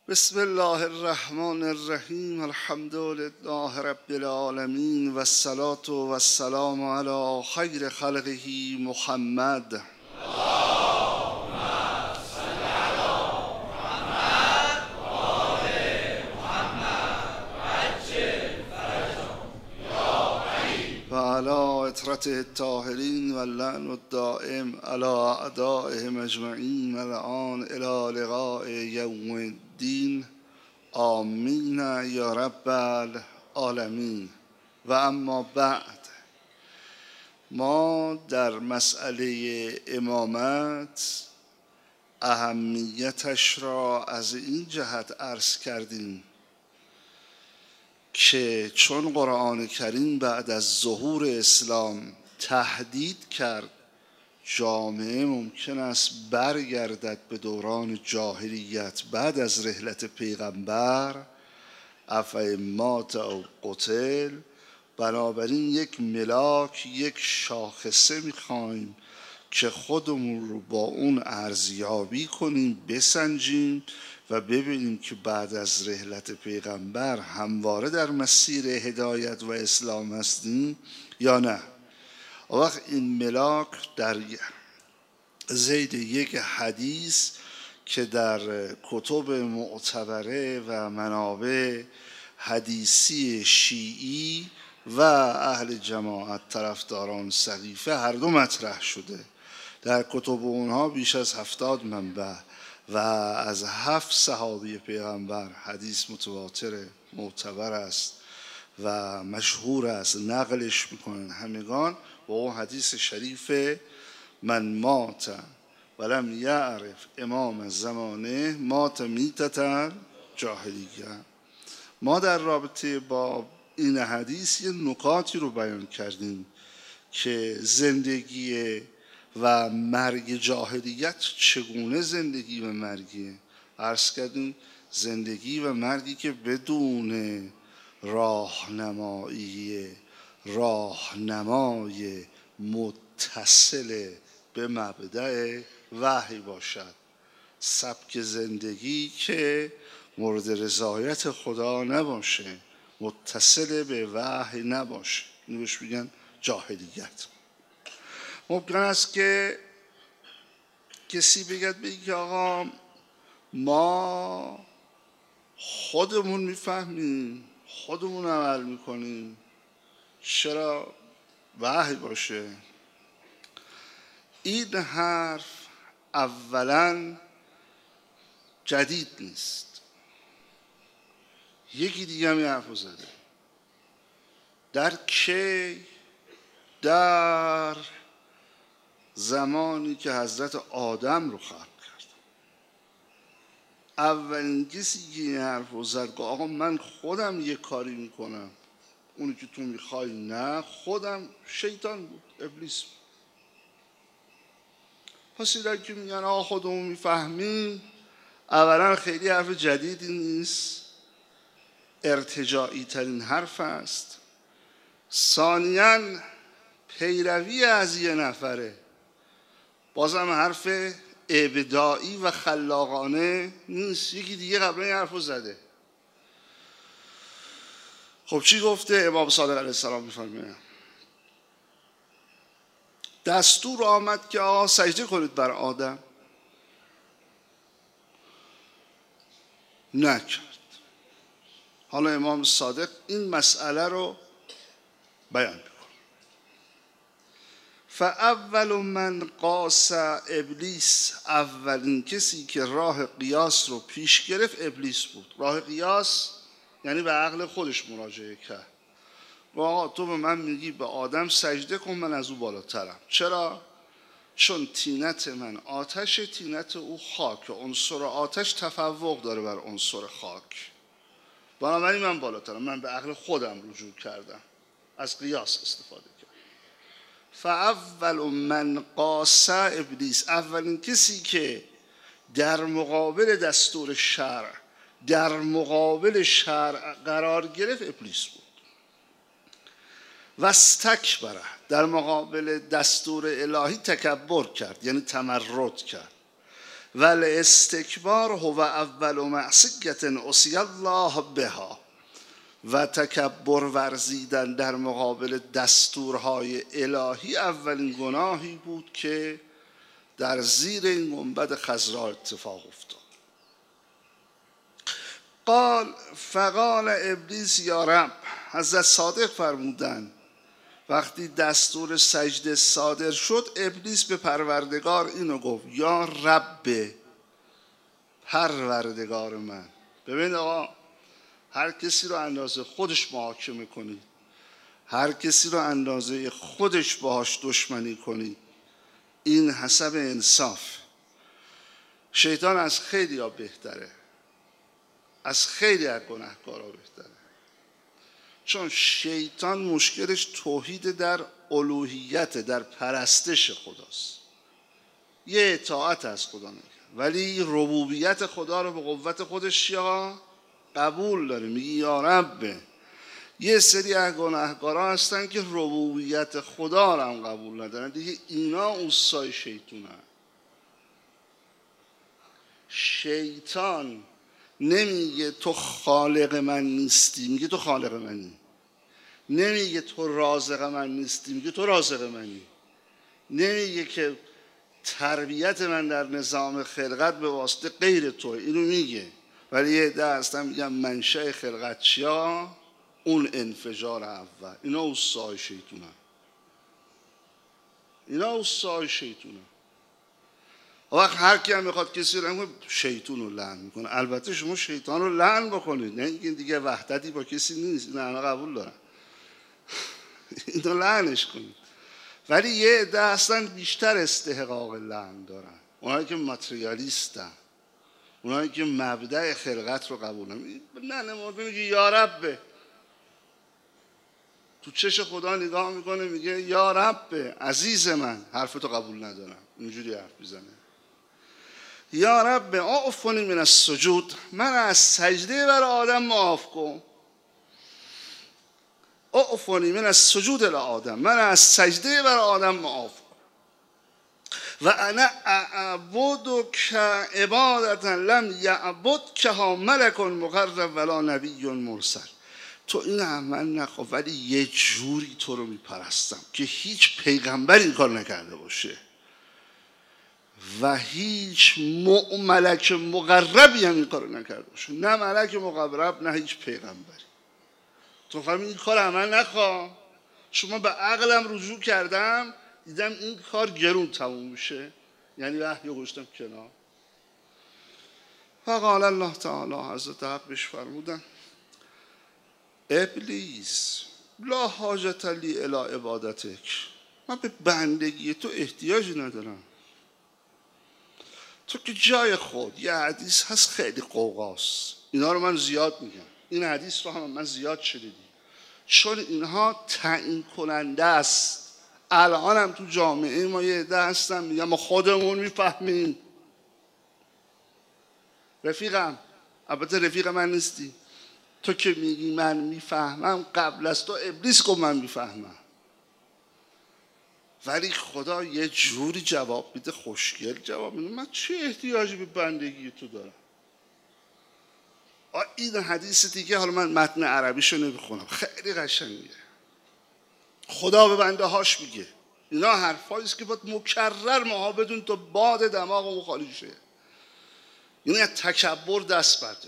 بسم الله الرحمن الرحیم. الحمد لله رب العالمین و الصلاة و السلام علی خیر خلقه محمد. و علی اطرته الطاهرین و اللعن الدائم علی اعدائهم اجمعین الان الی لقاء یوم الدین. آمین یا رب العالمین. و اما بعد، ما در مسئله امامت اهمیتش را از این جهت عرض کردیم که چون قرآن کریم بعد از ظهور اسلام تهدید کرد جامعه ممکن است برگردد به دوران جاهلیت بعد از رحلت پیغمبر، افامات او قتل، بنابراین یک ملاک، یک شاخصه میخوایم که خودمون رو با اون ارزیابی کنیم، بسنجیم و ببینیم که بعد از رحلت پیغمبر همواره در مسیر هدایت و اسلام هستیم یا نه. وقت این ملاک در زید یک حدیث که در کتب معتبره و منابع حدیثی شیعی و اهل جماعت طرفداران سقیفه هر دو مطرح شده، در کتب اونها بیش از 70 منبع و از 7 صحابی پیغمبر حدیث متواتر معتبر است و مشهور است، نقلش میکنن همگان و اون حدیث شریف من مات ولم یعرف امام زمانه مات میتة جاهلیه. ما در رابطه با این حدیث یه نکاتی رو بیان کردیم که زندگی و مرگ جاهلیت چگونه زندگی و مرگیه. عرض کردیم زندگی و مرگی که بدون راهنمای متصل به مبدأ وحی باشد، سبک زندگی که مورد رضایت خدا نباشه، متصل به وحی نباشه، اینو بهش میگن جاهلیت. ممکن است که کسی بگه آقا ما خودمون میفهمیم، خودمون عمل میکنیم، چرا وحی باشه؟ این حرف اولا جدید نیست. یکی دیگه هم حرف زده. در کی؟ در زمانی که حضرت آدم رو خلق کرد. اولین کسی که این حرف رو زد که آقا من خودم یه کاری میکنم، اونی که تو میخوای نه، خودم، شیطان بود، ابلیس بود. پس اینا که میگن آقا خودمون میفهمیم، اولا خیلی حرف جدیدی نیست، ارتجاعی ترین حرف است. ثانیاً پیروی از یه نفره، بازم حرف ابداعی و خلاقانه نیست، یکی دیگه قبلا این حرف رو زده. خب چی گفته امام صادق علیه السلام؟ میفرمایه دستور آمد که آقا سجده کنید بر آدم، نکرد. حالا امام صادق این مسئله رو بیان میکنه. فاول من قاس ابلیس، اولین کسی که راه قیاس رو پیش گرفت ابلیس بود. راه قیاس یعنی به عقل خودش مراجعه کرد. آقا تو به من میگی به آدم سجده کن، من از او بالاترم. چرا؟ چون طینت من آتش، طینت او خاک. عنصر آتش تفوق داره بر عنصر خاک، بنابراین من بالاترم. من به عقل خودم رجوع کردم، از قیاس استفاده کردم. فاول من قاس ابلیس، اولین کسی که در مقابل دستور شرع، در مقابل شرع قرار گرفت ابلیس بود. و استکبر، در مقابل دستور الهی تکبر کرد، یعنی تمرد کرد. والاستکبار هو اول معصیت عصی الله بها. و تکبر ورزیدن در مقابل دستورهای الهی اولین گناهی بود که در زیر این گنبد خضرا اتفاق افتاد. فقال ابلیس یا رب، حضرت صادق فرمودند وقتی دستور سجده صادر شد ابلیس به پروردگار اینو گفت یا رب، پروردگار من. ببین آقا، هر کسی رو اندازه خودش محاکمه کنید، هر کسی رو اندازه خودش باهاش دشمنی کنید، این حسب انصاف. شیطان از خیلی ها بهتره، از خیلی از گناهکارا بهتره، چون شیطان مشکلش توحید در الوهیت، در پرستش خداست. یه اطاعت از خدا میکنه ولی ربوبیت خدا رو به قوت خودش یا قبول داره، میگی یا رب. یه سری از گناهکارا هستن که ربوبیت خدا رو هم قبول ندارن دیگه، اینا اوصای شیطانن. شیطان نمیگه تو خالق من نیستی، میگه تو خالق منی. نمیگه تو رازق من نیستی، میگه تو رازق منی. نمیگه که تربیت من در نظام خلقت به واسطه غیر توه، اینو میگه. ولی یه عده هستن میگن منشأ خلقت چیا؟ اون انفجار اول. اینا اوصای شیطانن، اینا اوصای شیطانن. وقت هر کی هم میخواد کسی رو شیطان رو لعن میکنه. البته شما شیطان رو لعن بکنید، نه اینکه دیگه وحدتی با کسی نیست، این انا قبول دارن، اینو لعنش کنید. ولی یه عده اصلا بیشتر استحقاق لعن دارن، اونایی که ماتریالیستن، اونایی که مبدأ خلقت رو قبول نه نمورده. میگه یا رب، تو چش خدا نگاه میکنه میگه یا رب عزیز من، حرفتو قبول ندارم، اینجوری حرف میزنه. یا رب اعفنی من السجود، من از سجده بر آدم معاف کن. اعفنی من السجود لآدم، من از سجده بر آدم معاف کن. و انا اعبدک عبادتا لم یعبدکها ملک مقرب ولا نبی مرسل. تو این عمل نخوا، ولی یه جوری تو رو میپرستم که هیچ پیغمبر این کار نکرده باشه و هیچ ملک مقربی هم این کار نکرده باشه، نه ملک مقرب نه هیچ پیغمبری. تو فهمی این کار عمل نخوا. شما به عقلم رجوع کردم دیدم این کار گرون تموم میشه، یعنی وحی گذاشتم کنار. فقال الله تعالی، حضرت حق بهش فرمودن ابلیس لا حاجت لی الی عبادتک، من به بندگی تو احتیاجی ندارم. تو که جای خود. یه حدیث هست خیلی قوقاست، اینا رو من زیاد میگم، این حدیث رو هم من زیاد شنیدم چون اینها تعیین کننده است. الان هم تو جامعه ما یه عده هستن میگن ما خودمون میفهمیم. رفیقم، البته رفیق من نیستی، تو که میگی من میفهمم، قبل از تو ابلیس گفت من میفهمم. ولی خدا یه جوری جواب میده، خوشگل جواب میده. من چه احتیاجی به بندگی تو دارم؟ این حدیث دیگه، حالا من متن عربیشو نمیخونم، خیلی قشنگه. خدا به بنده هاش میگه. اینا حرفاییست که باید مکرر ماها بدون تا باد دماغمون خالی شه. یعنی از تکبر دست برداریم.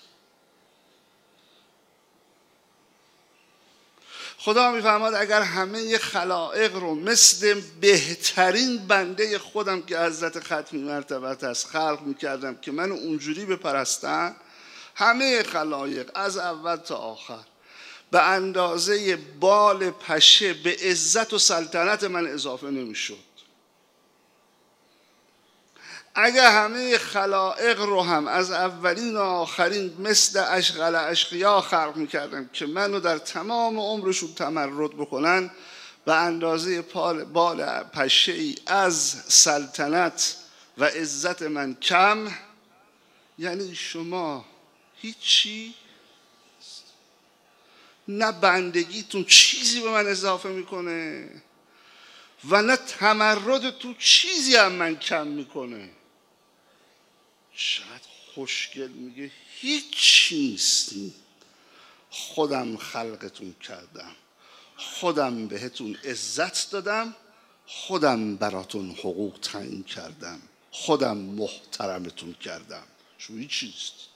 خدا میفهمد اگر همه خلائق رو مثل بهترین بنده خودم که حضرت ختمی مرتبت از خلق میکردم که من اونجوری بپرستن، همه خلائق از اول تا آخر به اندازه بال پشه به عزت و سلطنت من اضافه نمیشد. اگر همه خلائق رو هم از اولین و آخرین مثل اشغل اشقیا خلق میکردم که منو در تمام عمرشون تمرد بکنن، به اندازه بال پشه ای از سلطنت و عزت من کم، یعنی شما هیچی، نه بندگیتون چیزی به من اضافه میکنه و نه تمرد تو چیزی هم من کم میکنه. چقدر خوشگل میگه هیچ نیستی، خودم خلقتون کردم، خودم بهتون عزت دادم، خودم براتون حقوق تعیین کردم، خودم محترمتون کردم، شما هیچ نیستید.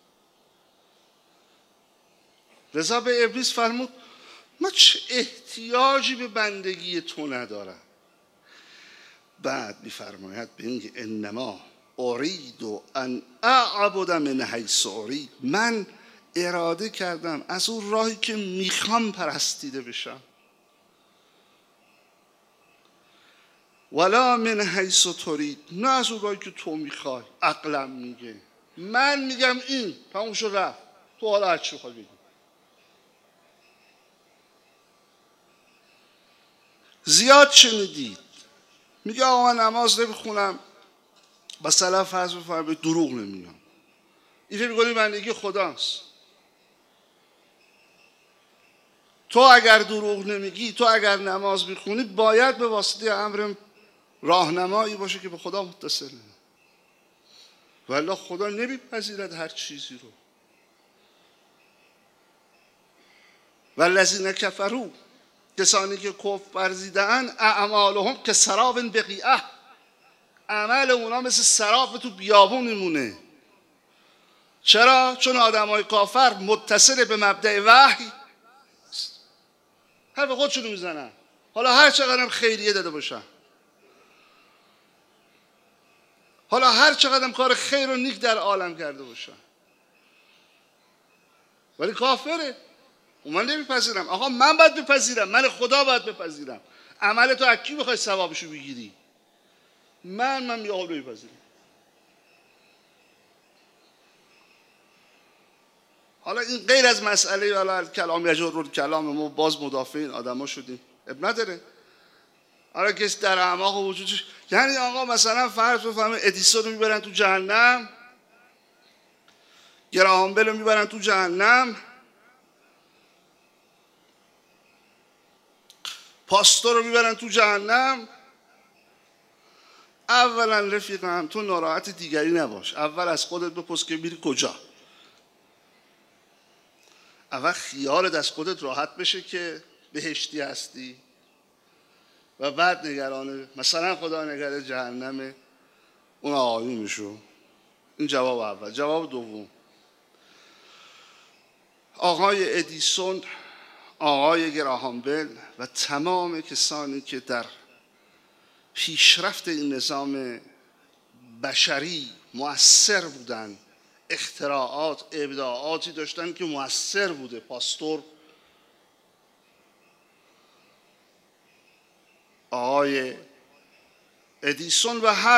رضا به ابلیس فرمود من چه احتیاجی به بندگی تو ندارم. بعد میفرماید به اینکه انما ارید ان اعبد من حیث ارید، من اراده کردم از اون راهی که میخوام پرستیده بشم، ولا من حیث ترید، نه از اون راهی که تو میخوای. عقلم میگه، من میگم این تموم شد رفت، تو حالا هر چی بخوای بگی. زیاد شنیدید میگه آقا من نماز نمیخونم، مثلا فرض بفرمایید دروغ نمیگم، این فکر می‌کنی بندگی خداست. تو اگر دروغ نمیگی، تو اگر نماز میخونی، باید به واسطه امر راهنمایی باشه که به خدا متصله، والله خدا نمیپذیرد هر چیزی رو. والذین کفروا، کسانی که کفر ورزیده‌اند، اعمالهم که سراب بقیعه، عمل اونا مثل سراب تو بیابون میمونه. چرا؟ چون آدمای کافر متصل به مبدأ وحی حرف خودشونو میزنن، حالا هر چقدر خیریه داده باشن، حالا هر چقدر کار خیر و نیک در عالم کرده باشن، ولی کافره. و من نمیپذیرم. آقا من باید بپذیرم، من خدا باید بپذیرم. عمل تو از کی بخوای ثوابشو بگیری؟ من آقا نمیپذیرم. حالا این غیر از مسئله حالا کلام یجر کلام، ما باز مدافع این آدما شدیم، اب نداره. حالا کسی در اعماق وجودش، یعنی آقا مثلا فرض بفهمه ادیسون رو میبرن تو جهنم، گراهام بل رو میبرن تو جهنم، پاستور رو میبرن تو جهنم. اولا رفیقم تو ناراحت دیگری نباش، اول از خودت بپرس که میری کجا. اول خیالت از خودت راحت بشه که بهشتی هستی و بعد نگرانه مثلا خدا نگره جهنم اون آقایونشو. این جواب اول. جواب دوم، آقای ادیسون، آقای گراهام بل و تمام کسانی که در پیشرفت این نظام بشری مؤثر بودن، اختراعات، ابداعاتی داشتن که مؤثر بوده، پاستور، آقای ادیسون و هر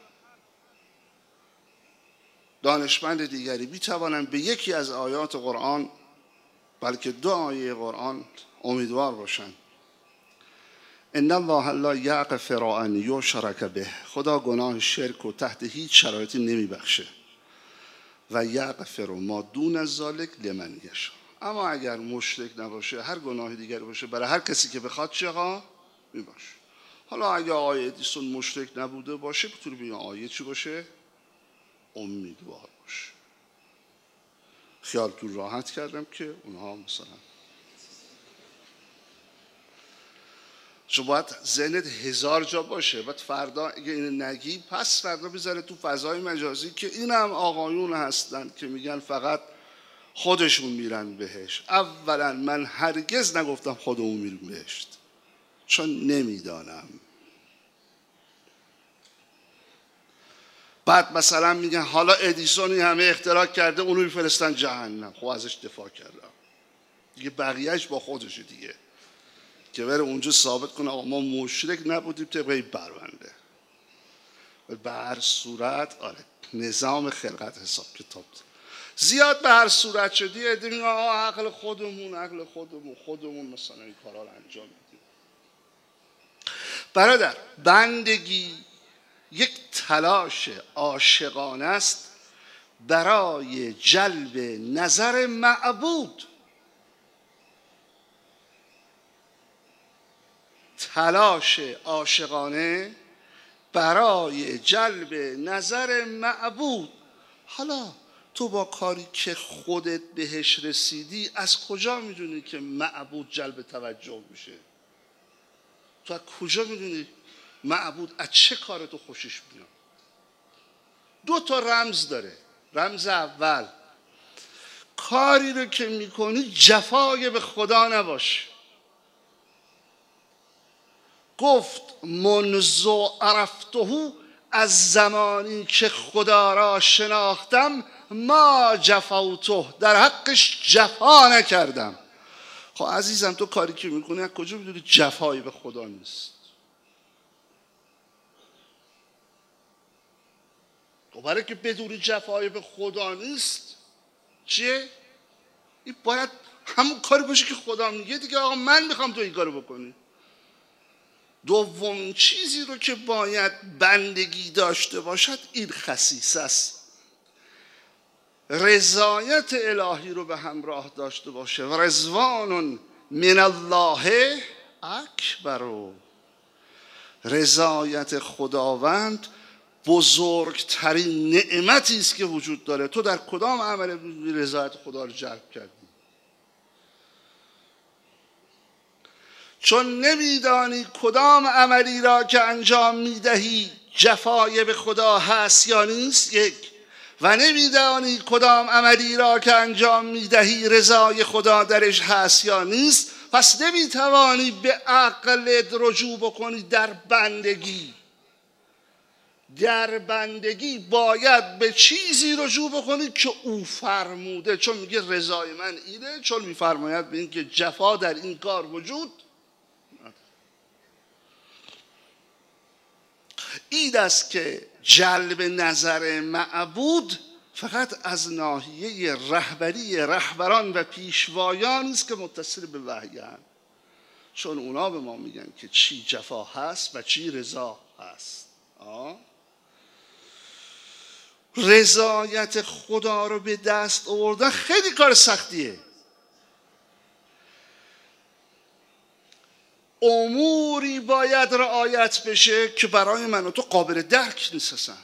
دانشمند دیگری میتوانند به یکی از آیات قرآن، بلکه دو آیه قرآن امیدوار باشند. ان الله لا یغفر ان یشرک به، خدا گناه شرک رو تحت هیچ شرایطی نمیبخشه، و یغفر ما دون ذلک لمن یشاء. اما اگر مشرک نباشه، هر گناه دیگری باشه، برای هر کسی که بخواد چقا میباشه. حالا اگه آیه ادیسون مشرک نبوده باشه، بتونه به این آیه چی باشه؟ امیدوار باشه. خیالتون راحت کردم که اونها مثلا، چون باید ذهنت هزار جا باشه، باید فردا اگه این نگی، پس فردا بذاره تو فضای مجازی که این هم آقایون هستن که میگن فقط خودشون میرن بهشت. اولا من هرگز نگفتم خودمون میریم بهشت، چون نمیدانم. بعد مثلا میگن حالا ادیسونی همه اختراع کرده، اونو میفرستن جهنم. خب ازش دفاع کردم دیگه، بقیهش با خودشه دیگه، که بره اونجا ثابت کنه آقا ما مشرک نبودیم طبق این برونده. به هر صورت آره، نظام خلقت حساب کتاب زیاد به هر صورت شدی، ادیم آقا عقل خودمون مثلا این کارا رو انجام میدیم. برادر، بندگی یک تلاش عاشقانه است برای جلب نظر معبود. تلاش عاشقانه برای جلب نظر معبود. حالا تو با کاری که خودت بهش رسیدی از کجا میدونی که معبود جلب توجه میشه؟ تو از کجا میدونی معبود از چه کار تو خوشش میاد؟ 2 تا رمز داره. رمز اول، کاری رو که میکنی جفای به خدا نباشه. گفت منذ عرفته، از زمانی که خدا را شناختم، ما جفوته، در حقش جفا نکردم. خب عزیزم تو کاری که میکنی از کجا میدونی جفایی به خدا نیست؟ خب برای که بدونی جفایی به خدا نیست چیه؟ این باید همون کاری باشه که خدا میگه دیگه. آقا من میخوام تو این کارو بکنی. دومین چیزی رو که باید بندگی داشته باشد این خصیصه است، رضایت الهی رو به همراه داشته باشه. و رضوان من الله اکبر، رضایت خداوند بزرگترین نعمتی است که وجود داره. تو در کدام عمل رضایت خدا رو جلب کردی؟ چون نمیدانی کدام عملی را که انجام میدهی جفای به خدا هست یا نیست، یک، و نمیدانی کدام عملی را که انجام میدهی رضای خدا درش هست یا نیست، پس نمیتوانی به عقلت رجوع بکنی. در بندگی باید به چیزی رجوع بکنی که او فرموده. چون میگه رضای من اینه، چون میفرماید به این که جفا در این کار وجود. این است که جلب نظر معبود فقط از ناحیه رهبران و پیشوایان است که متصل به وحی‌اند، چون اونا به ما میگن که چی جفا هست و چی رضا هست. رضایت خدا رو به دست آوردن خیلی کار سختیه. اموری باید رعایت بشه که برای من و تو قابل درک نیستن.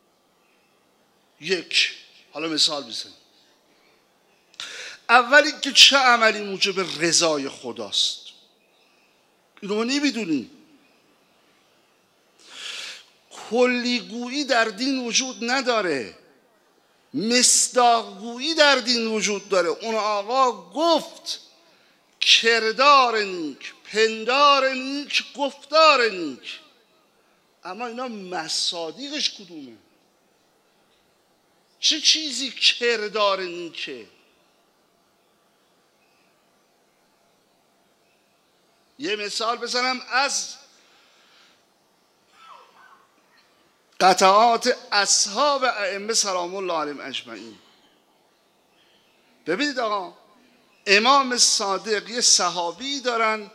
یک، حالا مثال بزنیم. اولی که چه عملی موجب رضای خداست؟ اینو ما نمیدونیم. کلیگویی در دین وجود نداره، مصداقگویی در دین وجود داره. اون آقا گفت کردار نیک، پندار نیک، گفتار نیک، اما اینا مصادیقش کدومه؟ چه چیزی کردار نیکه؟ یه مثال بزنم از قطعات اصحاب ائمه سلام الله علیهم اجمعین. ببینید آقا، امام صادق یه صحابی دارن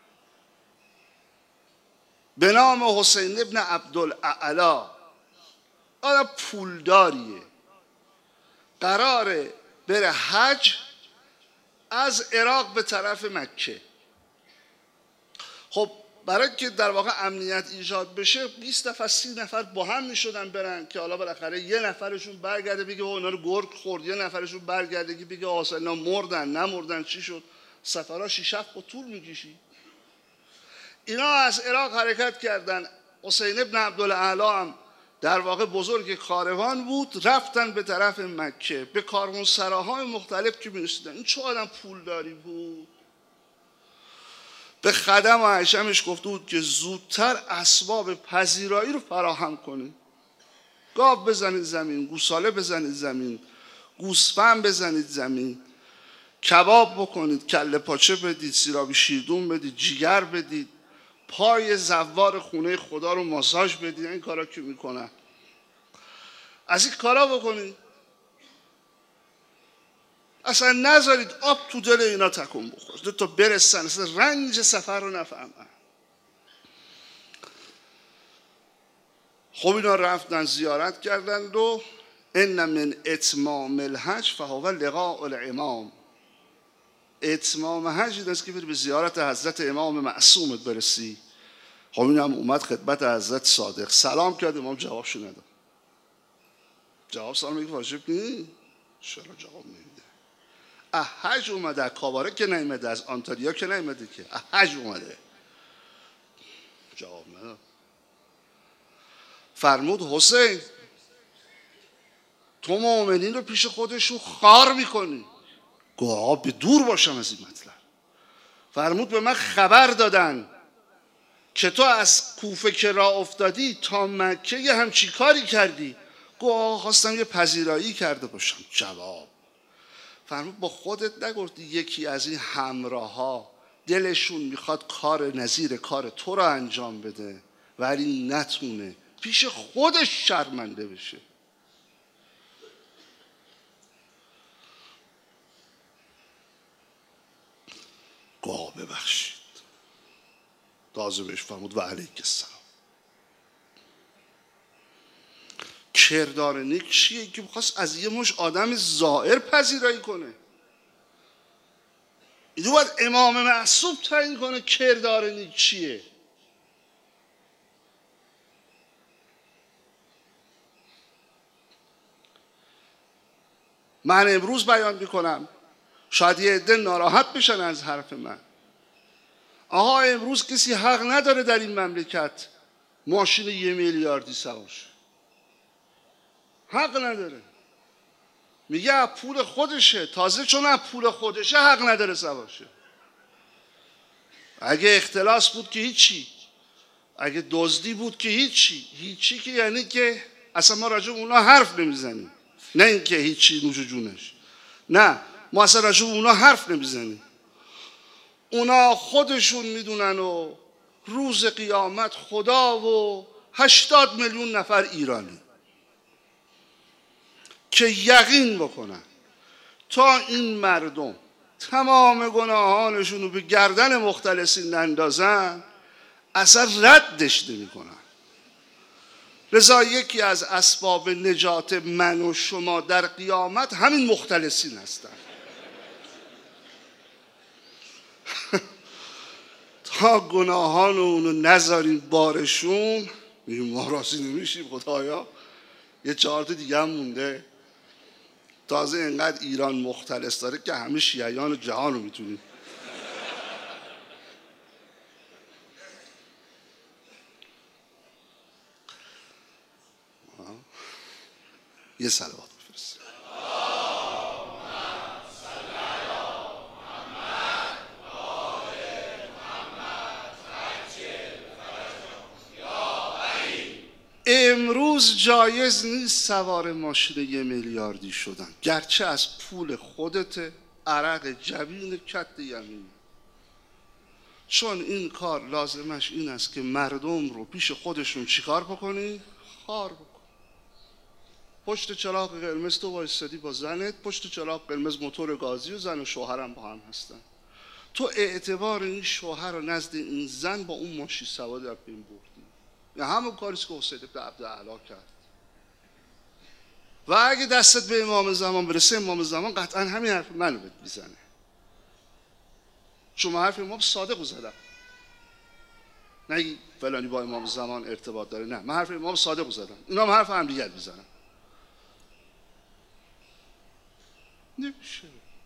به نام حسین ابن عبدالاعلی. آدم پولداریه، قراره بره حج از عراق به طرف مکه. خب برای که در واقع امنیت ایجاد بشه 20 نفر 30 نفر با هم میشدن برن که حالا بالاخره یه نفرشون برگرده بگه اونا رو گرگ خورد، یه نفرشون برگرده بگه آسا اینا مردن نمردن چی شد. سفرها 6 و طول میکشی. اینا از عراق حرکت کردن. حسین ابن عبدالاعلی هم در واقع بزرگ کاروان بود، رفتن به طرف مکه. به کاروانسراهای مختلف که میرسیدن. این چه آدم پولداری بود. به خدم و حشمش گفته بود که زودتر اسباب پذیرایی رو فراهم کنید. گاو بزنید زمین، گوساله بزنید زمین، گوسفند بزنید زمین، کباب بکنید، کله پاچه بدید، سیرابی شیردون بدید، جیگر بدید، پای زوار خونه خدا رو ماساژ بدید. این کارا که میکنن از این کارا بکنید. اصلا نذارید آب تو دل اینا تکون بخوره تا برسن، اصلا رنج سفر رو نفهمن. خب اینا رفتن زیارت کردند و ان من اتمام الحج فهو لقاء الامام. اتمام حج این است که بری به زیارت حضرت امام معصومت برسی. خب این هم اومد خدمت حضرت صادق، سلام کرد، امام جوابشو نداد. جواب سوال میگه واجب نیست. چرا جواب نمیده؟ حج اومده، از کاباره که نیومده، از آنتالیا که نیومده، که حج اومده. جواب نداد. فرمود حسین تو مؤمنین رو پیش خودشون خار میکنی. گفت آقا به دور باشم از این مطلب. فرمود به من خبر دادن که تو از کوفه که راه افتادی تا مکه یه همچی کاری کردی. گفت آقا خواستم یه پذیرایی کرده باشم. جواب فرمود با خودت نگفتی یکی از این همراه ها دلشون میخواد کار نظیر کار تو رو انجام بده ولی نتونه، پیش خودش شرمنده بشه. گاه ببخشید. تازه بهش فرمود و علیک السلام. کردار نیک چیه که بخواست از یه مش آدم ظاهر پذیرایی کنه؟ اینو باید امام معصوم تعیین کنه کردار نیک چیه. من امروز بیان میکنم، شاید یه عده ناراحت بشن از حرف من. آها امروز کسی حق نداره در این مملکت ماشین 1 میلیاردی سوارشه. حق نداره. میگه از پول خودشه، تازه چون از پول خودشه حق نداره سوارشه. اگه اختلاس بود که هیچی، اگه دزدی بود که هیچی که یعنی که اصلا ما راجع به اونا حرف نمیزنیم. نه اینکه هیچی نوش جونش، نه ما اصلا راجع به اونا حرف نمیزنیم. اونا خودشون میدونن و روز قیامت خدا و 80 میلیون نفر ایرانی که یقین بکنن تا این مردم تمام گناهانشون رو به گردن مختلسین نندازن اصلا ردش نمی کنن. لذا یکی از اسباب نجات من و شما در قیامت همین مختلسین هستن. تا گناهان اونو نذاریم بارشون، میگیم ما راضی نمیشیم خدایا. یه 4 تا دیگه هم مونده. تازه اینقدر ایران مختلس داره که همه شیعیان جهان رو میتونیم. یه صلوات بفرست. امروز جایز نیست سوار ماشین 1 میلیاردی شدن، گرچه از پول خودت، عرق جبین کت یمین. چون این کار لازمش این است که مردم رو پیش خودشون چیکار بکنی؟ خار بکن. پشت چراغ قرمز تو وایسادی با زنت، پشت چراغ قرمز موتور گازی و زن و شوهرم با هم هستن. تو اعتبار این شوهر رو نزد این زن با اون ماشین سوار در بین بردی. یا همون کاریست که حسین بن عبدالعلا کرد. و اگه دستت به امام زمان برسه، امام زمان قطعا همین حرف منو بهت میزنه. چون من حرف امام صادق رو زدم. نگی فلانی با امام زمان ارتباط داره، نه، من حرف امام صادق رو زدم. اینا هم حرف هم دیگر میزنن. نمیشه.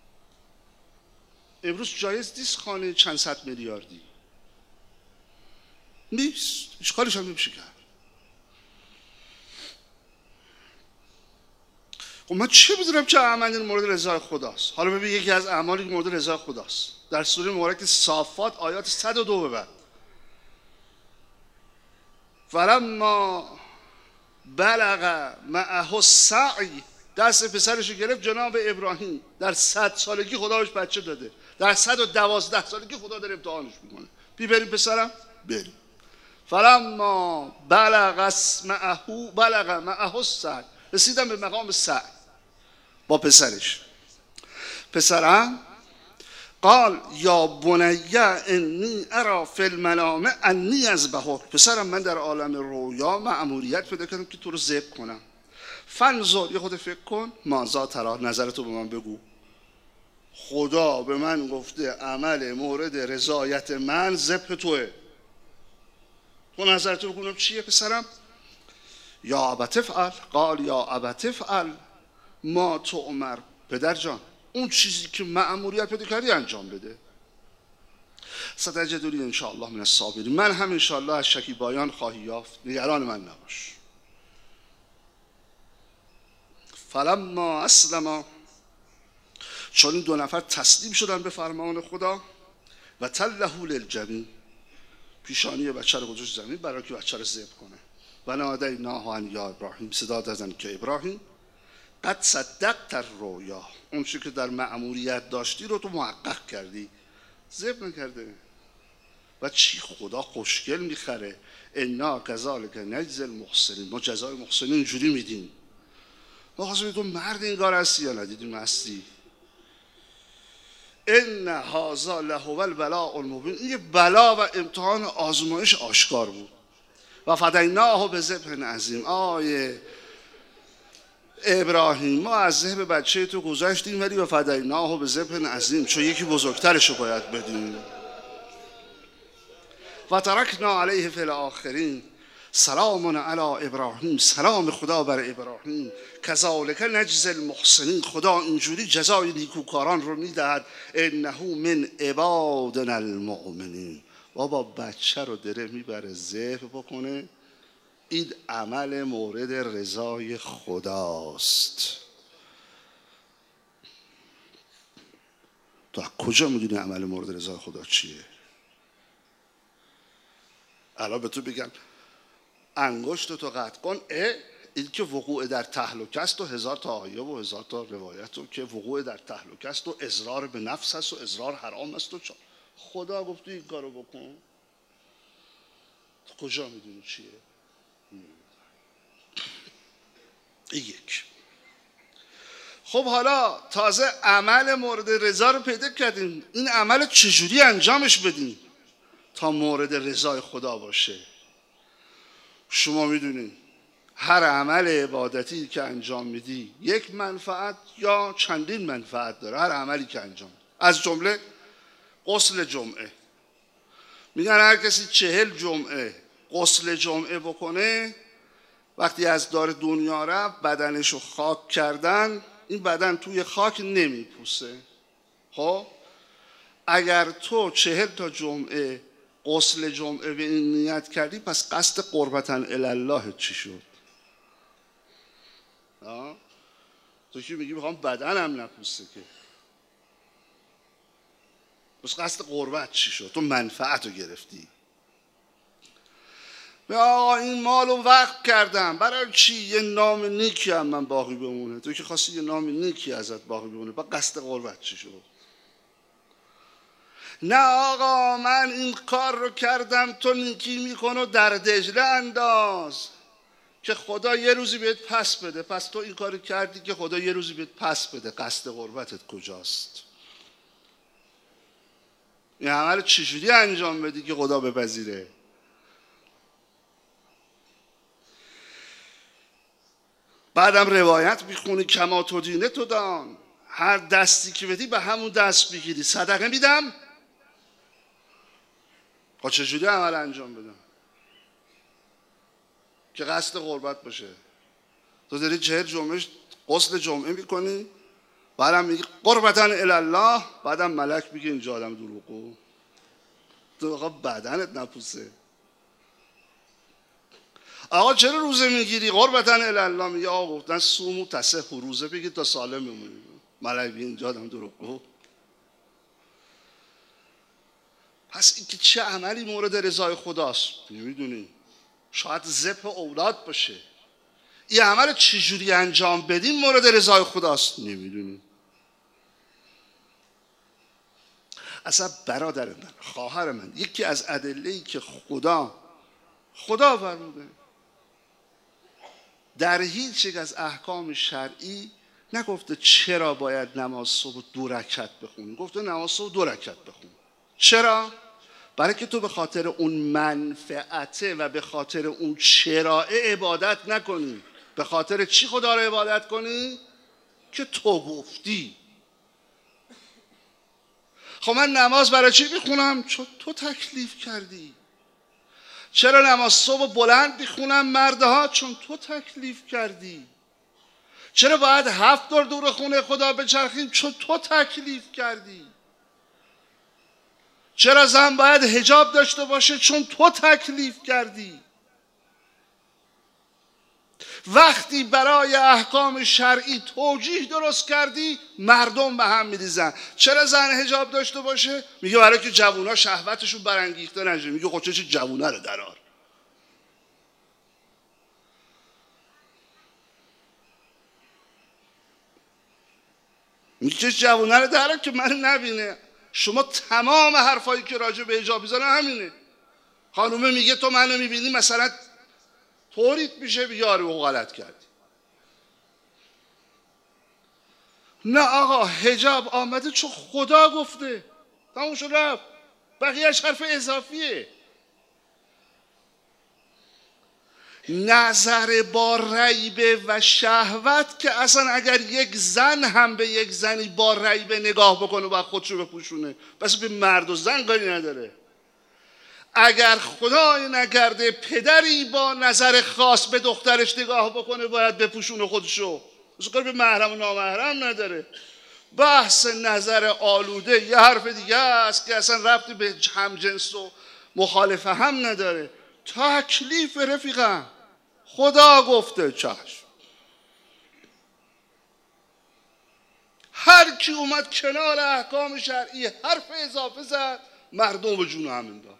امروز جایز نیست خانه چند صد میلیاردی. نیست. هیچ کارش هم نمیشه کرد. خب من چه بدونم چه اعمالی مورد رضای خداست؟ حالا ببین یکی از اعمالی مورد رضای خداست در سوره مبارکه صافات آیات 102 به بعد. فلما بلغ معه السعی، دست پسرشو گرفت جناب ابراهیم. در 100 سالگی خدا بهش بچه داده، در 112 سالگی خدا داره امتحانش میکنه. بریم پسرم بریم. فلما بلغ معه السعی، رسیدم به مقام سعی با پسرش. پسرم قال یا بنی انی ارا فی المنام انی اذبحک، پسرم من در عالم رویا مأموریت پیدا کردم که تو رو ذبح کنم. فانظر، یه خود فکر کن، ماذا تری، نظرتو به من بگو. خدا به من گفته عمل مورد رضایت من ذبح توه، تو نظرتو بگونم چیه پسرم؟ یا ابت افعل، قال یا ابت افعل ما تؤمر. پدر جان اون چیزی که مأموریت پیدا کردی انجام بده. ستجدنی ان شاء الله من الصابرین. من هم ان شاء الله از شکیبایان خواهی یافت، نگران من نباش. فلما اسلما، چون این دو نفر تسلیم شدن به فرمان خدا، و تله للجبین، پیشانی بچه رو گذاشت زمین برای که بچه رو ذبح کنه. و نادیناه ان یا ابراهیم، صدا دادن که ابراهیم قد صدقت الرؤیا، اون چیزی که در مأموریت داشتی رو تو محقق کردی، ذبح نکرده. و چی خدا خوشگل میخره، انا کذالک نجزی المحسنین، ما جزای محسنین اینجوری میدیم. ما خواستم تو مرد این کار هستی یا ندیدیم هستی. ان هذا لهو البلاء المبین، این بلا و امتحان آزمایش آشکار بود. و فدیناه بذبح عظیم، آیه ابراهیم ما از ذبح بچه تو گذاشتیم ولی و فدیناه بذبح عظیم، چون یکی بزرگترشو باید بدیم. و ترکنا علیه فی الاخرین، سلام علی ابراهیم، سلام خدا بر ابراهیم، کذالک نجزی المحسنین، خدا اینجوری جزای نیکوکاران رو میدهد، انه من عبادنا المؤمنین. بابا بچه رو داره میبره ذبح بکنه، این عمل مورد رضای خداست. تو کجا میدونی عمل مورد رضای خدا چیه؟ الان به تو بگم انگشت تو قطع کن، این که وقوع در تهلکه است و هزار تا آیه و هزار تا روایت و که وقوع در تهلکه است و اضرار به نفس است و اضرار حرام است و خدا گفت این کارو بکن. تو کجا میدونی چیه؟ این یک. خب حالا تازه عمل مورد رضا رو پیدا کردیم، این عمل چجوری انجامش بدیم تا مورد رضای خدا باشه؟ شما میدونید هر عمل عبادتی که انجام میدی یک منفعت یا چندین منفعت داره، هر عملی که انجام، از جمله غسل جمعه. میگن هر کسی 40 جمعه غسل جمعه بکنه، وقتی از دار دنیا رفت بدنشو خاک کردن، این بدن توی خاک نمیپوسه. خب اگر تو 40 تا جمعه غسل جمعه به این نیت کردی، پس قصد قربتاً الله چی شد؟ تو که میگی میخوام بدنم نپوسه، که پس قصد قربت چی شد؟ تو منفعت رو گرفتی. آقا این مال رو وقف کردم برای چی؟ یه نام نیکی هم من باقی بمونه. تو که خواستی یه نام نیکی ازت باقی بمونه، با قصد قربت چی شد؟ نه آقا من این کار رو کردم تو نیکی میکن و در دجله انداز که خدا یه روزی بهت پس بده. پس تو این کار کردی که خدا یه روزی بهت پس بده، قصد قربتت کجاست؟ این عمل چجوری انجام بدی که خدا بپذیره؟ بعدم روایت میخونی کما تو دینه تو دان، هر دستی که بدی به همون دست بگیری. صدقه میدم، خب چجوری عمل انجام بدم که قصد قربت باشه؟ تو داری 40 جمعه غسل جمعه میکنی، بعدم میگی قربتاً الله، بعدم ملک میگه اینجا آدم دروغگو، تو آقا بدنت نپوسه. آقا چرا روزه میگیری؟ قربتاً الله. میگه آقا گفتن صوموا تصحوا، روزه بگید تا سالم بمونید. ملک میگه اینجا آدم دروغگو. پس این که چه عملی مورد رضای خداست نمیدونی. شاید ذبح اولاد باشه. این عمل چجوری انجام بدیم مورد رضای خداست نمیدونی. اصلا برادر من، خواهر من، یکی از ادله‌ای که خدا فرموده در هیچ یک از احکام شرعی نگفته چرا باید نماز صبح 2 رکعت بخونی، گفته نماز صبح 2 رکعت بخون. چرا؟ برای که تو به خاطر اون منفعته و به خاطر اون شرائع عبادت نکنی. به خاطر چی خدا رو عبادت کنی؟ که تو گفتی. خب من نماز برای چی میخونم؟ چون تو تکلیف کردی. چرا نماز صبح بلند میخونن مردها؟ چون تو تکلیف کردی. چرا باید 7 دور دور خونه خدا بچرخیم؟ چون تو تکلیف کردی. چرا زن باید حجاب داشته باشه؟ چون تو تکلیف کردی. وقتی برای احکام شرعی توجیه درست کردی، مردم به هم میریزن. چرا زن حجاب داشته باشه؟ میگه برای که جوونا شهوتشون برانگیخته نشه. میگه خب چه جوونه رو درار. میگه چه جوونه رو درار که من نبینه. شما تمام حرفایی که راجع به حجاب میزنه همینه. خانومه میگه تو منو میبینی مثلا طوریت میشه، میگه آره او غلط کردی. نه آقا، حجاب آمده چون خدا گفته، تموم شد رفت. بقیهش حرف اضافیه. نظر با ریبه و شهوت که اصلا اگر یک زن هم به یک زنی با ریبه نگاه بکنه و خودشو بپوشونه، بس به مرد و زن کاری نداره. اگر خدای نکرده پدری با نظر خاص به دخترش نگاه بکنه باید بپوشونه خودشو، بس کاری به محرم و نامحرم نداره. بحث نظر آلوده یه حرف دیگه است که اصلا ربطی به همجنس و مخالفه هم نداره. تکلیف رفیقم، خدا گفته چشم. هر کی اومد کنار احکام شرعی حرف اضافه زد، مردم به جون هم انداخت.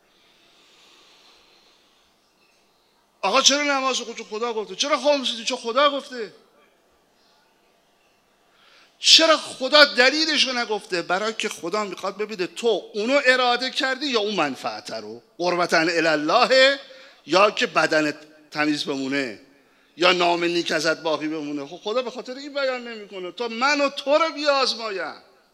آقا چرا نماز خودشو خدا گفته؟ چرا خاموشی؟ چون خدا گفته. چرا خدا دلیلشو نگفته؟ برای که خدا میخواد ببینه تو اونو اراده کردی یا اون منفعت رو. قربتن الله، یا که بدنت تمیز بمونه یا نام نیک ازت باقی بمونه. خب خدا به خاطر این بیان نمیکنه تا من و تو رو بیازمایم.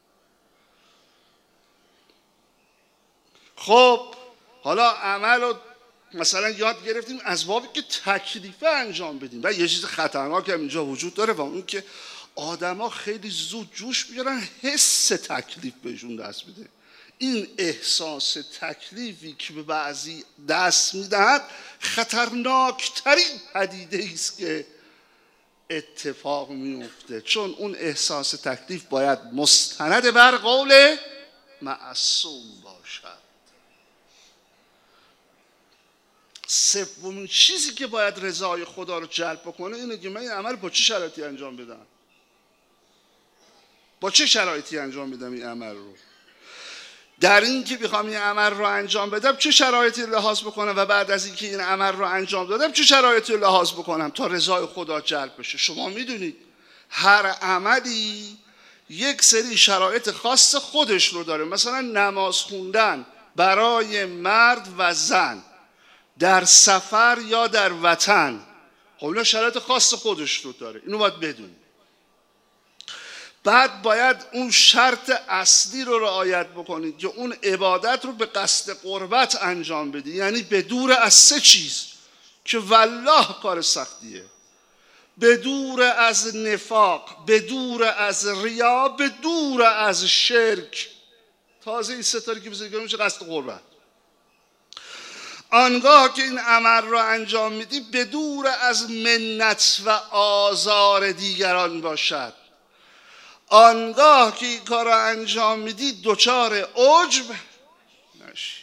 خب حالا عمل رو مثلا یاد گرفتیم از بابی که تکلیفه انجام بدیم. و یه چیز خطرناک هم اینجا وجود داره و اون که آدما خیلی زود جوش بیارن حس تکلیف بهشون دست بده. این احساس تکلیفی که به بعضی دست میدهد خطرناکترین پدیده است که اتفاق میفته، چون اون احساس تکلیف باید مستند بر قول معصوم باشد. سومین چیزی که باید رضای خدا رو جلب بکنه اینه که من این عمل با چه شرایطی انجام بدم. با چه شرایطی انجام بدم این عمل رو. در این که بخوام این عمل رو انجام بدم چه شرایطی لحاظ بکنم و بعد از اینکه این عمل رو انجام دادم چه شرایطی لحاظ بکنم تا رضای خدا جلب بشه. شما میدونید هر عملی یک سری شرایط خاص خودش رو داره. مثلا نماز خوندن برای مرد و زن در سفر یا در وطن، خب اینا شرایط خاص خودش رو داره، اینو باید بدونید. بعد باید اون شرط اصلی رو رعایت بکنید که اون عبادت رو به قصد قربت انجام بدی، یعنی به دور از 3 چیز که والله کار سختیه: به دور از نفاق، به دور از ریا، به دور از شرک. تازه این 3 تا که بزرگی میشه قصد قربت. آنگاه که این عمل را انجام میدی به دور از منت و آزار دیگران باشد. آنگاه که این کار را انجام میدی دچار عجب نشی.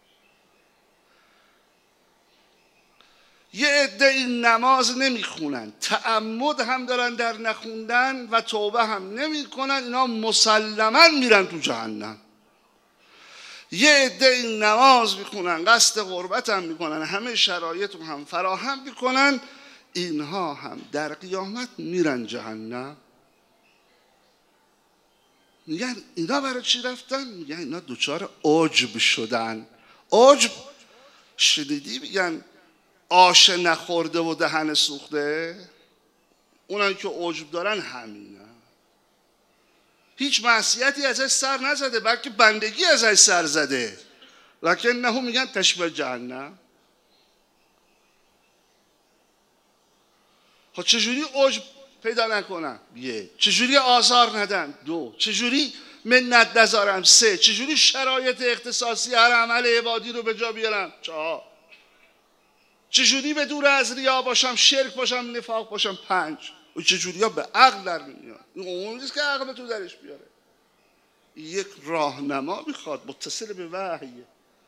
یه عده این نماز نمیخونن، تعمد هم دارن در نخوندن و توبه هم نمیکنن، اینا مسلما میرن تو جهنم. یه عده این نماز میخونن، قصد قربت هم میکنن، همه شرایط رو هم فراهم میکنن، اینها هم در قیامت میرن جهنم. میگن اینا برای چی رفتن؟ میگن اینا دوچار عجب شدن. عجب شدیدی میگن آش نخورده و دهن سوخته. اونایی که عجب دارن همینه، هیچ معصیتی ازش سر نزده بلکه بندگی ازش سر زده، لکن نه میگن تشبیه جهنم. خب چجوری عجب پیدا نکنم؟ 1. چجوری آزار ندم؟ 2. چجوری منت نذارم؟ 3. چجوری شرایط اختصاصی هر عمل عبادی رو به جا بیارم؟ 4. چجوری به دور از ریا باشم، شرک باشم، نفاق باشم؟ 5. و چجوری ها به عقل در نمیاد. این عمومی نیست که عقل تو درش بیاره. یک راهنما میخواد متصل به وحی.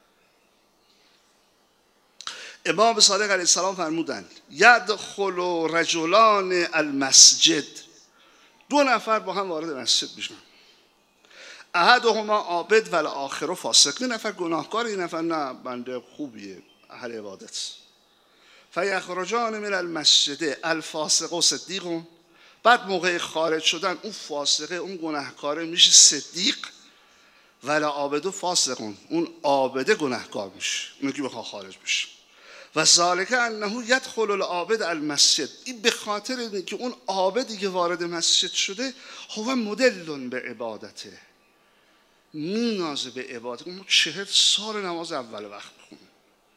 امام صادق علیه السلام فرمودند یدخل رجلان المسجد، 2 نفر با هم وارد مسجد میشن، احدهما عابد و الاخر فاسق. 1 نفر گناهکار، 1 نفر نه بنده خوبیه، اهل عبادت. فیخرجان من المسجد الفاسق و صدیق. بعد موقع خارج شدن اون فاسقه، اون گناهکاره میشه صدیق، ولا عابد و فاسقون، اون عابده گناهکار میشه، اون که بخواد خارج بشه. و ذالک انه یدخل العابد المسجد، این به خاطر اینه که اون عابدی که وارد مسجد شده هو مدل به عبادته، مینازه به عبادت. ما 40 سال نماز اول وقت بخونیم،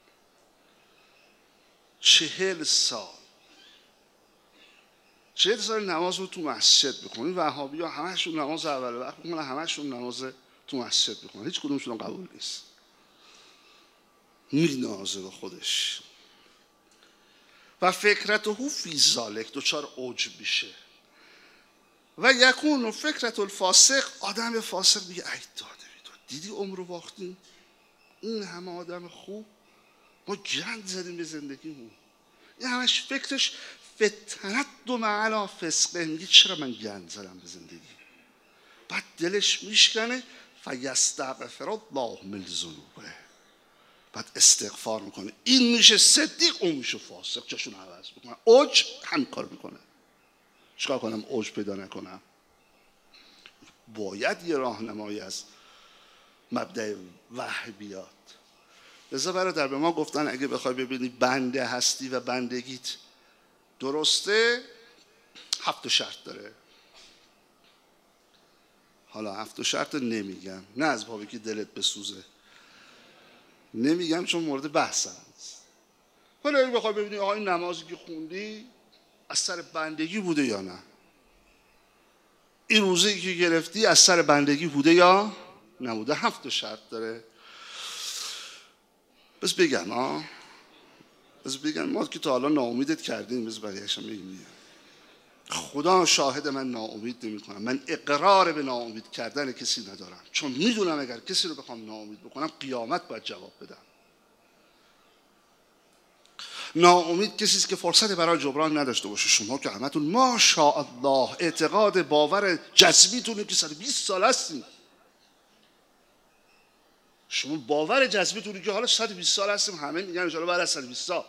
40 سال نماز رو تو مسجد بخونیم. وهابی ها همشون نماز اول وقت بخونن، همشون نماز تو مسجد بخونن، هیچ کدومشون قبول نیست. مینازه به خودش و فکرته فی ذالک، دچار عجب میشه. و یکون فکرت الفاسق، آدم فاسق میگه ای داده بیداد، دیدی عمر رو باختیم، این همه آدم خوب ما گند زدیم به زندگیمون. این همش فکرش فتنت دو معلا فسقه، میگه چرا من گند زدم به زندگی. بعد دلش میشکنه فیستغفر الله من ذنوبه، بعد استغفار میکنه. این میشه صدیق، اون میشه فاسق، جاشون عوض میکنه. اوج هم کار میکنه. چیکار کنم اوج پیدا نکنم؟ باید یه راهنمایی از مبدأ وحی بیاد. لذا برادر به ما گفتن اگه بخوای ببینی بنده هستی و بندگیت درسته، 7 شرط داره. حالا 7 شرط نمیگم، نه از بابی که دلت بسوزه، نمیگم چون مورد بحث هست. حالا اگه بخوای ببینی آقا این نمازی که خوندی از سر بندگی بوده یا نه، این روزی که گرفتی از سر بندگی بوده یا نبوده. 7 شرط داره. بس بگم ما که تا حالا ناامیدت کردیم، بس بقیه‌اش هم بگیم. خدا شاهد من ناامید نمی کنم، من اقرار به ناامید کردن کسی ندارم، چون میدونم اگر کسی رو بخوام ناامید بکنم قیامت باید جواب بدم. ناامید کسی است که فرصت برای جبران نداشته باشه. شما که همتون ماشاءالله اعتقاد باور جذبیتونه که 120 سال هستین. شما باور جذبیتونه که حالا 120 سال هستیم، همه میگن ان شاءالله بعد از 120 سال.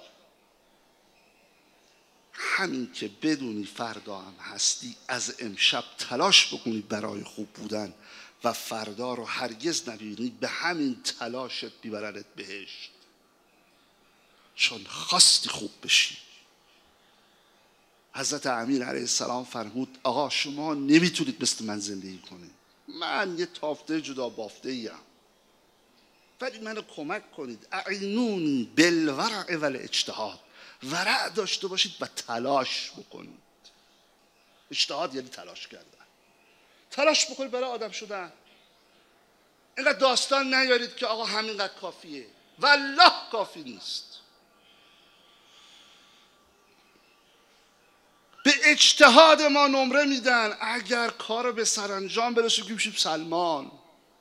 همین که بدونی فردا هم هستی، از امشب تلاش بکنی برای خوب بودن و فردا رو هرگز نبینی، به همین تلاشت بیبرنت بهشت، چون خواستی خوب بشی. حضرت امیر علیه السلام فرمود آقا شما نمیتونید مثل من زندگی کنید، من یه تافته جدا بافته ایم، ولی منو کمک کنید. اعینونی بالورع والاجتهاد، ورع داشته باشید و تلاش بکنید. اجتهاد یعنی تلاش کردن. تلاش بکنید برای آدم شدن. اینقدر داستان نیارید که آقا همینقدر کافیه، والله کافی نیست. به اجتهاد ما نمره میدن. اگر کار به سرانجام برسه که میشیم سلمان،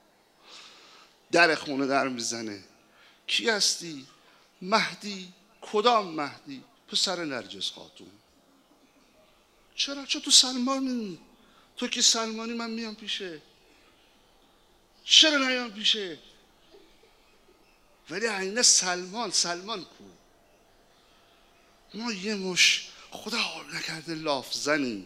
در خونه در میزنه. کی هستی؟ مهدی. کدام مهدی؟ پسر نرجس خاتون. چرا تو سلمانی؟ تو که سلمانی من میام پیشه. چرا نیام پیشه؟ ولی عینه سلمان کو. ما یه مش خدا حال نکرده لاف زنیم.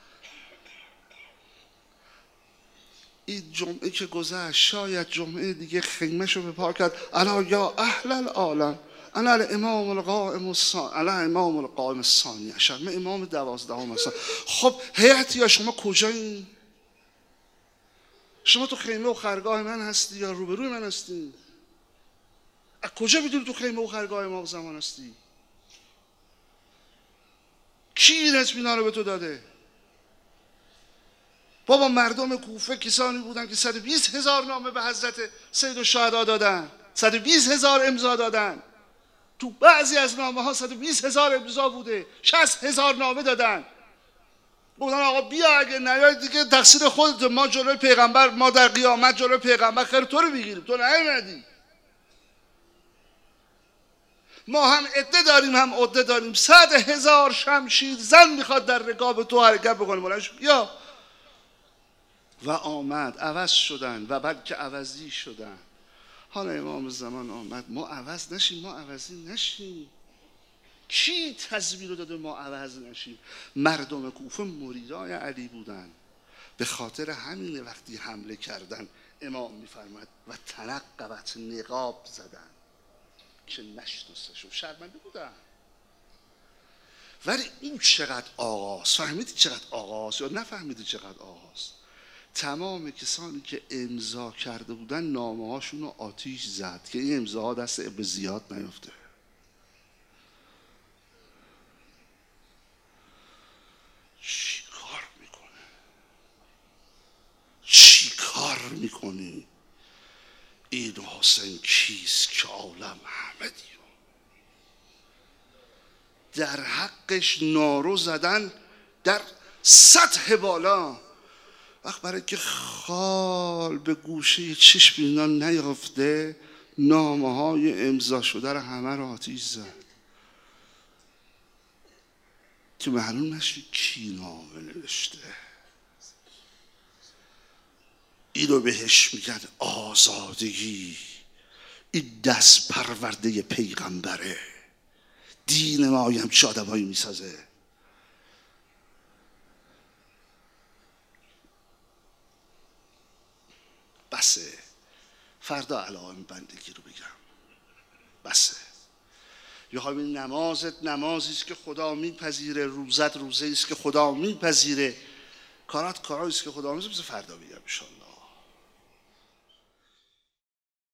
این جمعه که گذشت، شاید جمعه دیگه خیمه‌شو به پا کرد. الا یا اهل العالم انا الامام القائم الثانی عشر، من امام 12ام هستم. خب هیئت یا شما کجایین؟ شما تو خیمه و خرگاه من هستی یا روبروی من هستی؟ از کجا میدونی تو خیمه و خرگاه امام زمان هستی؟ کی این اطمینان رو به تو داده؟ بابا مردم کوفه کسانی بودن که 120,000 نامه به حضرت سید الشهدا دادن، 120,000 امضا دادن. تو بعضی از نامه ها 120,000 امضا بوده، 60,000 نامه دادن، گفتن آقا بیا اگه نیای دیگه تقصیر خودت، ما جلوی پیغمبر، ما در قیامت جلوی پیغمبر خیر تو رو بگیریم، تو نیومدی. ما هم عده داریم هم عده داریم، 100,000 شمشیر زن میخواد در رکاب تو حرکت بکنه، بلنش بیا. و آمد، عوض شدن و بلکه عوضی شدن. حالا امام زمان آمد، ما عوض نشیم، ما عوضی نشیم. کی تزویر رو داده ما عوض نشیم؟ مردم کوفه مریدای علی بودن، به خاطر همین وقتی حمله کردن امام میفرماد و تنقبت، نقاب زدن که نشناسشون، شرمنده بودن. ولی این چقدر آغاز، فهمیدی چقدر آغاز یا نفهمیدی چقدر آغاز؟ تمام کسانی که امضا کرده بودن نامه هاشون رو آتیش زد که این امضاها دست ابن زیاد نیفته. چی کار میکنی؟ این حسین کیست که عالم همه دیو در حقش نارو زدن در سطح بالا. وقت برای که خال به گوشه چشم اینا نیافته، نامه های امضا شده رو همه رو آتیش زد که معلوم نشه کی نامه نوشته. اینو بهش میگن آزادگی. این دست پرورده پیغمبره. دین ما هم چه آدمایی میسازه. بسه، فردا علائم بندگی رو بگم. بسه. یا همین نمازت نمازی است که خدا میپذیره، روزت روزه است که خدا میپذیره، کارات کارایی است که خدا میپذیره. فردا بگم ان شاء الله.